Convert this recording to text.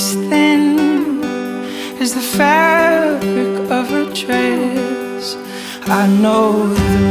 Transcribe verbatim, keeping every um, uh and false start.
as thin as the fabric of her dress. I know the